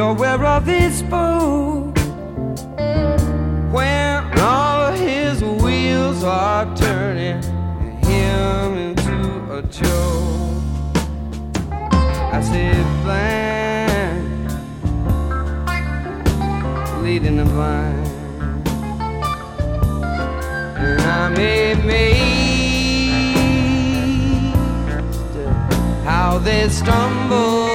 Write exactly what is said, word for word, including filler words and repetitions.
aware of his fool when all his wheels are turning him into a joke. I said blind leading the blind, and I'm amazed how they stumble